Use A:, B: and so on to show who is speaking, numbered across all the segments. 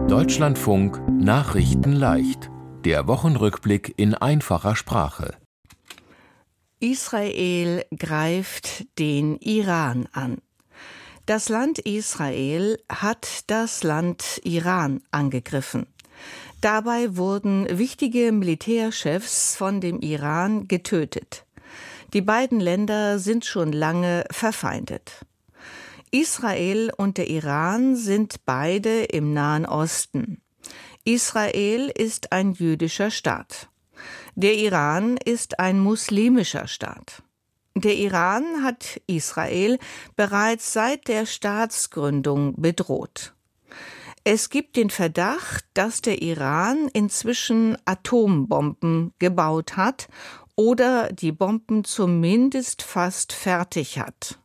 A: Deutschlandfunk Nachrichten leicht. Der Wochenrückblick in einfacher Sprache.
B: Israel greift den Iran an. Das Land Israel hat das Land Iran angegriffen. Dabei wurden wichtige Militärchefs von dem Iran getötet. Die beiden Länder sind schon lange verfeindet. Israel und der Iran sind beide im Nahen Osten. Israel ist ein jüdischer Staat. Der Iran ist ein muslimischer Staat. Der Iran hat Israel bereits seit der Staatsgründung bedroht. Es gibt den Verdacht, dass der Iran inzwischen Atombomben gebaut hat oder die Bomben zumindest fast fertig hat.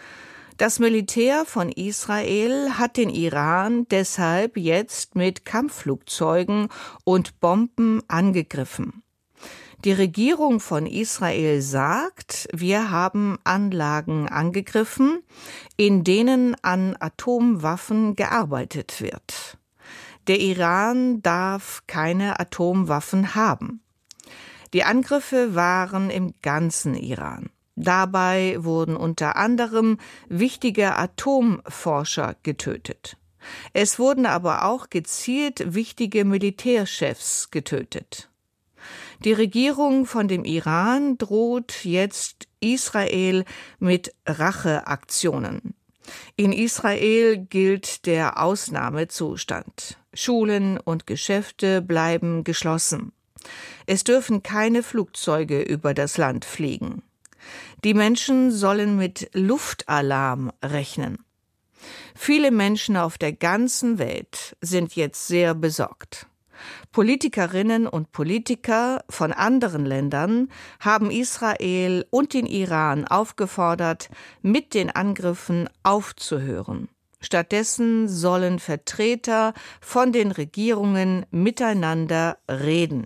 B: Das Militär von Israel hat den Iran deshalb jetzt mit Kampfflugzeugen und Bomben angegriffen. Die Regierung von Israel sagt, wir haben Anlagen angegriffen, in denen an Atomwaffen gearbeitet wird. Der Iran darf keine Atomwaffen haben. Die Angriffe waren im ganzen Iran. Dabei wurden unter anderem wichtige Atomforscher getötet. Es wurden aber auch gezielt wichtige Militärchefs getötet. Die Regierung von dem Iran droht jetzt Israel mit Racheaktionen. In Israel gilt der Ausnahmezustand. Schulen und Geschäfte bleiben geschlossen. Es dürfen keine Flugzeuge über das Land fliegen. Die Menschen sollen mit Luftalarm rechnen. Viele Menschen auf der ganzen Welt sind jetzt sehr besorgt. Politikerinnen und Politiker von anderen Ländern haben Israel und den Iran aufgefordert, mit den Angriffen aufzuhören. Stattdessen sollen Vertreter von den Regierungen miteinander reden.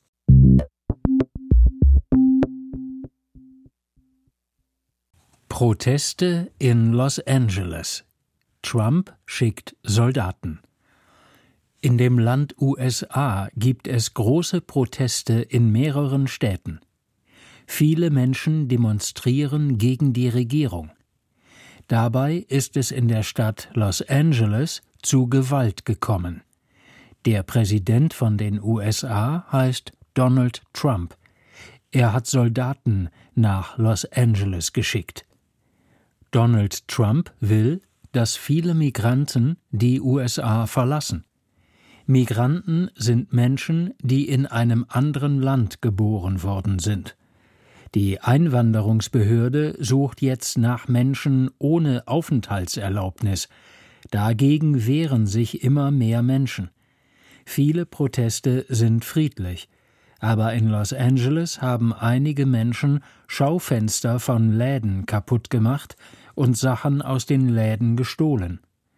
C: Proteste in Los Angeles. Trump schickt Soldaten. In dem Land USA gibt es große Proteste in mehreren Städten. Viele Menschen demonstrieren gegen die Regierung. Dabei ist es in der Stadt Los Angeles zu Gewalt gekommen. Der Präsident von den USA heißt Donald Trump. Er hat Soldaten nach Los Angeles geschickt. Donald Trump will, dass viele Migranten die USA verlassen. Migranten sind Menschen, die in einem anderen Land geboren worden sind. Die Einwanderungsbehörde sucht jetzt nach Menschen ohne Aufenthaltserlaubnis. Dagegen wehren sich immer mehr Menschen. Viele Proteste sind friedlich. Aber in Los Angeles haben einige Menschen Schaufenster von Läden kaputt gemacht und Sachen aus den Läden gestohlen.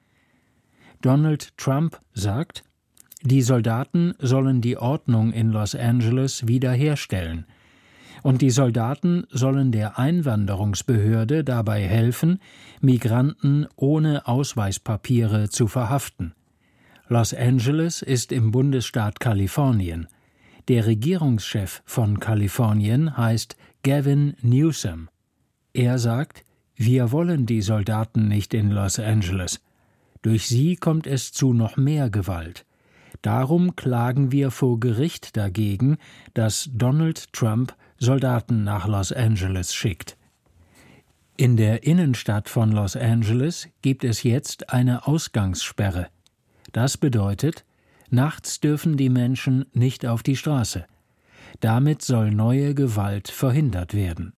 C: Donald Trump sagt, die Soldaten sollen die Ordnung in Los Angeles wiederherstellen. Und die Soldaten sollen der Einwanderungsbehörde dabei helfen, Migranten ohne Ausweispapiere zu verhaften. Los Angeles ist im Bundesstaat Kalifornien. Der Regierungschef von Kalifornien heißt Gavin Newsom. Er sagt, wir wollen die Soldaten nicht in Los Angeles. Durch sie kommt es zu noch mehr Gewalt. Darum klagen wir vor Gericht dagegen, dass Donald Trump Soldaten nach Los Angeles schickt. In der Innenstadt von Los Angeles gibt es jetzt eine Ausgangssperre. Das bedeutet, nachts dürfen die Menschen nicht auf die Straße. Damit soll neue Gewalt verhindert werden.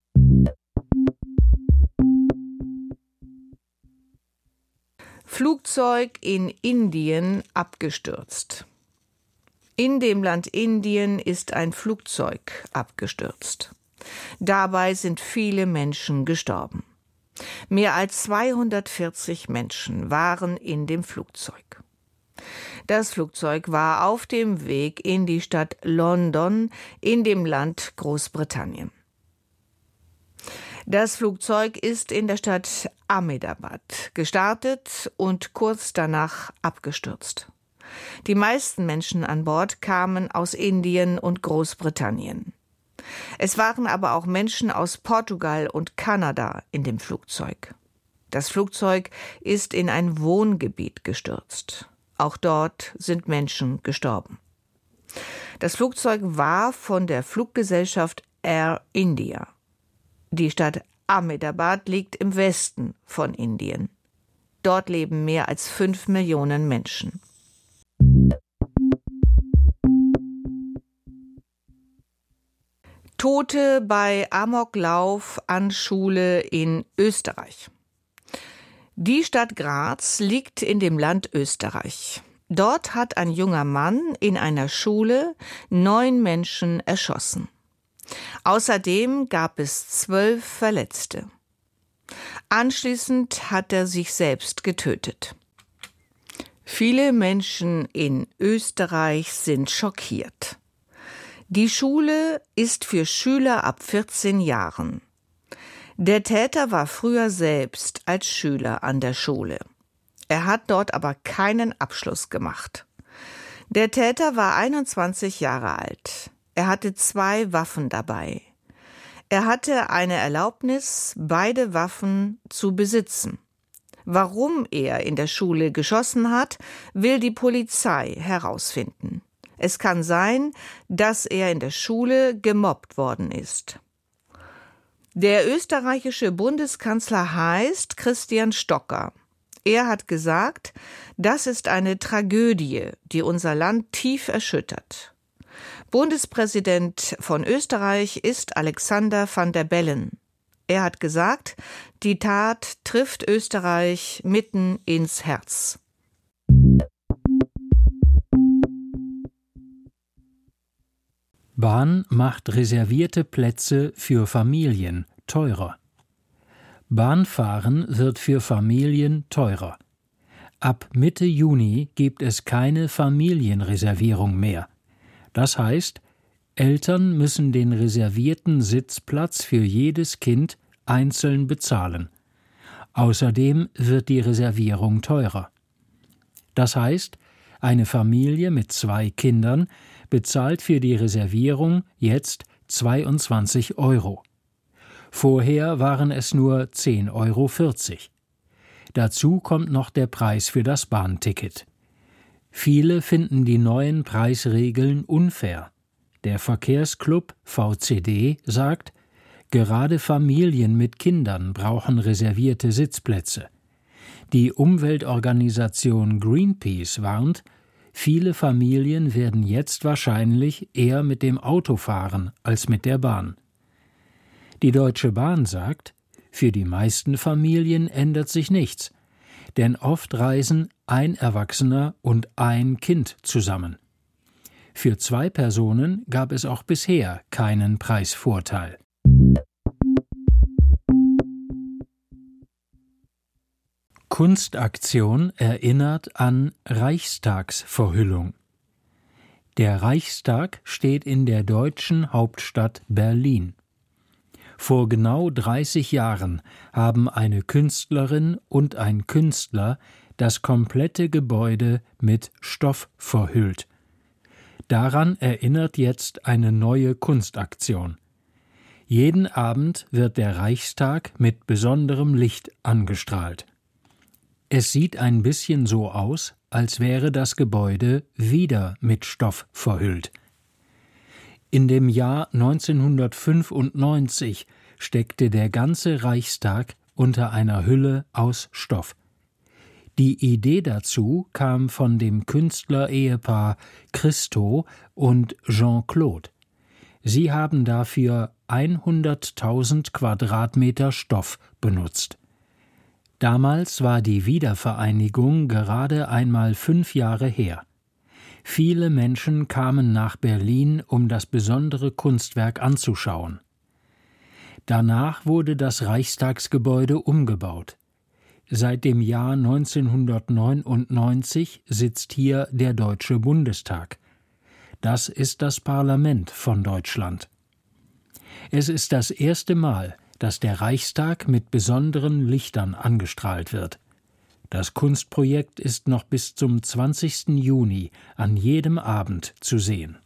B: Flugzeug in Indien abgestürzt. In dem Land Indien ist ein Flugzeug abgestürzt. Dabei sind viele Menschen gestorben. Mehr als 240 Menschen waren in dem Flugzeug. Das Flugzeug war auf dem Weg in die Stadt London in dem Land Großbritannien. Das Flugzeug ist in der Stadt Ahmedabad gestartet und kurz danach abgestürzt. Die meisten Menschen an Bord kamen aus Indien und Großbritannien. Es waren aber auch Menschen aus Portugal und Kanada in dem Flugzeug. Das Flugzeug ist in ein Wohngebiet gestürzt. Auch dort sind Menschen gestorben. Das Flugzeug war von der Fluggesellschaft Air India. Die Stadt Ahmedabad liegt im Westen von Indien. Dort leben mehr als 5 Millionen Menschen. Tote bei Amoklauf an Schule in Österreich. Die Stadt Graz liegt in dem Land Österreich. Dort hat ein junger Mann in einer Schule 9 Menschen erschossen. Außerdem gab es 12 Verletzte. Anschließend hat er sich selbst getötet. Viele Menschen in Österreich sind schockiert. Die Schule ist für Schüler ab 14 Jahren. Der Täter war früher selbst als Schüler an der Schule. Er hat dort aber keinen Abschluss gemacht. Der Täter war 21 Jahre alt. Er hatte 2 Waffen dabei. Er hatte eine Erlaubnis, beide Waffen zu besitzen. Warum er in der Schule geschossen hat, will die Polizei herausfinden. Es kann sein, dass er in der Schule gemobbt worden ist. Der österreichische Bundeskanzler heißt Christian Stocker. Er hat gesagt, das ist eine Tragödie, die unser Land tief erschüttert. Bundespräsident von Österreich ist Alexander Van der Bellen. Er hat gesagt, die Tat trifft Österreich mitten ins Herz.
C: Bahn macht reservierte Plätze für Familien teurer. Bahnfahren wird für Familien teurer. Ab Mitte Juni gibt es keine Familienreservierung mehr. Das heißt, Eltern müssen den reservierten Sitzplatz für jedes Kind einzeln bezahlen. Außerdem wird die Reservierung teurer. Das heißt, eine Familie mit 2 Kindern bezahlt für die Reservierung jetzt 22 €. Vorher waren es nur 10,40 €. Dazu kommt noch der Preis für das Bahnticket. Viele finden die neuen Preisregeln unfair. Der Verkehrsclub VCD sagt, gerade Familien mit Kindern brauchen reservierte Sitzplätze. Die Umweltorganisation Greenpeace warnt, viele Familien werden jetzt wahrscheinlich eher mit dem Auto fahren als mit der Bahn. Die Deutsche Bahn sagt, für die meisten Familien ändert sich nichts, denn oft reisen ein Erwachsener und ein Kind zusammen. Für 2 Personen gab es auch bisher keinen Preisvorteil. Kunstaktion erinnert an Reichstagsverhüllung. Der Reichstag steht in der deutschen Hauptstadt Berlin. Vor genau 30 Jahren haben eine Künstlerin und ein Künstler das komplette Gebäude mit Stoff verhüllt. Daran erinnert jetzt eine neue Kunstaktion. Jeden Abend wird der Reichstag mit besonderem Licht angestrahlt. Es sieht ein bisschen so aus, als wäre das Gebäude wieder mit Stoff verhüllt. In dem Jahr 1995 steckte der ganze Reichstag unter einer Hülle aus Stoff. Die Idee dazu kam von dem Künstlerehepaar Christo und Jean-Claude. Sie haben dafür 100.000 Quadratmeter Stoff benutzt. Damals war die Wiedervereinigung gerade einmal 5 Jahre her. Viele Menschen kamen nach Berlin, um das besondere Kunstwerk anzuschauen. Danach wurde das Reichstagsgebäude umgebaut. Seit dem Jahr 1999 sitzt hier der Deutsche Bundestag. Das ist das Parlament von Deutschland. Es ist das erste Mal, dass der Reichstag mit besonderen Lichtern angestrahlt wird. Das Kunstprojekt ist noch bis zum 20. Juni an jedem Abend zu sehen.